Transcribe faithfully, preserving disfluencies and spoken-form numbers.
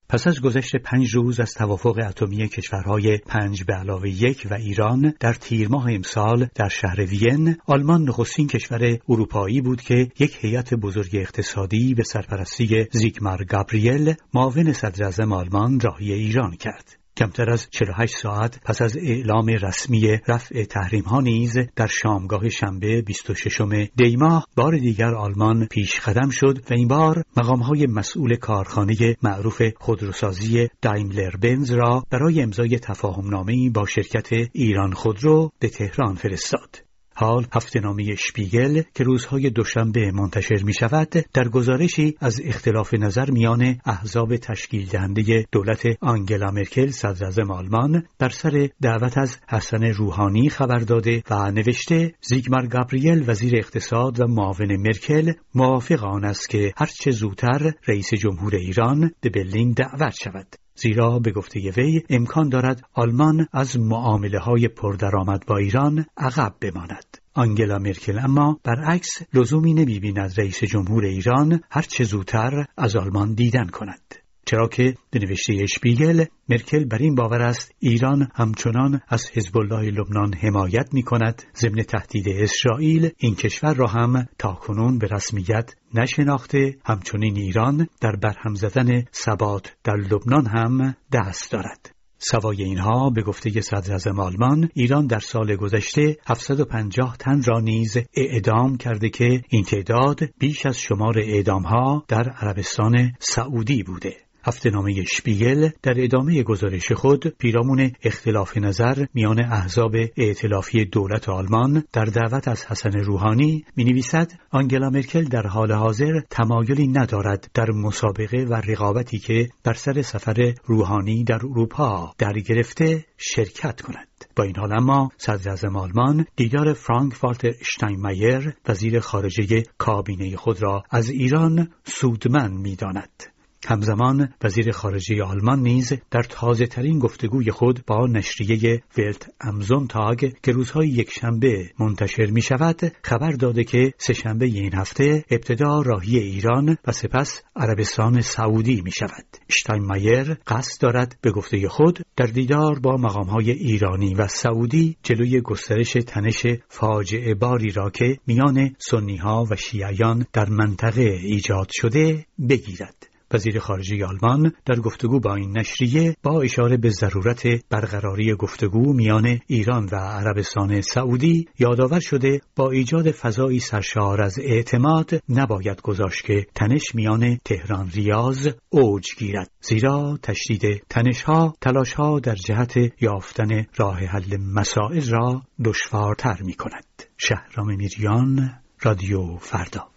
پس از گذشت پنج روز از توافق اتمی کشورهای پنج به علاوه یک و ایران در تیر ماه امسال در شهر وین، آلمان نخستین کشور اروپایی بود که یک هیئت بزرگ اقتصادی به سرپرستی زیگمار گابریل، معاون صدراعظم آلمان، راهی ایران کرد. کمتر از چهل و هشت ساعت پس از اعلام رسمی رفع تحریم‌ها نیز در شامگاه شنبه بیست و ششم دی ماه بار دیگر آلمان پیش قدم شد و این بار مقام‌های مسئول کارخانه معروف خودروسازی دایملر بنز را برای امضای تفاهم‌نامه‌ای با شرکت ایران خودرو به تهران فرستاد. حال هفته‌نامه شپیگل که روزهای دوشنبه منتشر می شود در گزارشی از اختلاف نظر میان احزاب تشکیل دهنده دولت آنگلا مرکل صدراعظم آلمان بر سر دعوت از حسن روحانی خبر داده و نوشته زیگمار گابریل وزیر اقتصاد و معاون مرکل موافق آن است که هرچه زودتر رئیس جمهور ایران به برلین دعوت شود، زیرا به گفته وی امکان دارد آلمان از معامله‌های پردرآمد با ایران عقب بماند. آنگلا مرکل اما برعکس لزومی نمی‌بیند رئیس جمهور ایران هرچه زودتر از آلمان دیدن کند، چرا که به نوشته شپیگل مرکل بر این باور است ایران همچنان از حزب الله لبنان حمایت می کند، ضمن تهدید اسرائیل این کشور را هم تاکنون به رسمیت نشناخته، همچنین ایران در برهم زدن ثبات در لبنان هم دست دارد. سوای اینها به گفته صدراعظم آلمان ایران در سال گذشته هفتصد و پنجاه تن را نیز اعدام کرده که این تعداد بیش از شمار اعدام‌ها در عربستان سعودی بوده. هفته‌نامه شپیگل در ادامه گزارش خود پیرامون اختلاف نظر میان احزاب ائتلافی دولت آلمان در دعوت از حسن روحانی می‌نویسد آنگلا مرکل در حال حاضر تمایلی ندارد در مسابقه و رقابتی که بر سر سفر روحانی در اروپا در گرفته شرکت کند. با این حال اما صدراعظم آلمان دیدار فرانک والتر اشتاینمایر وزیر خارجه کابینه خود را از ایران سودمند می‌داند. همزمان وزیر خارجه آلمان نیز در تازه ترین گفتگوی خود با نشریه ولت ام زونتاگ که روزهای یکشنبه منتشر می شود خبر داده که سه‌شنبه این هفته ابتدا راهی ایران و سپس عربستان سعودی می شود. اشتاینمایر قصد دارد به گفته خود در دیدار با مقامهای ایرانی و سعودی جلوی گسترش تنش فاجعه باری را که میان سنی‌ها و شیعیان در منطقه ایجاد شده بگیرد. وزیر خارجه آلمان در گفتگو با این نشریه با اشاره به ضرورت برقراری گفتگو میان ایران و عربستان سعودی یادآور شده با ایجاد فضایی سرشار از اعتماد نباید گذاشت که تنش میان تهران ریاض اوج گیرد، زیرا تشدید تنش‌ها تلاش‌ها در جهت یافتن راه حل مسائل را دشوارتر می‌کند. شهرام میریان، رادیو فردا.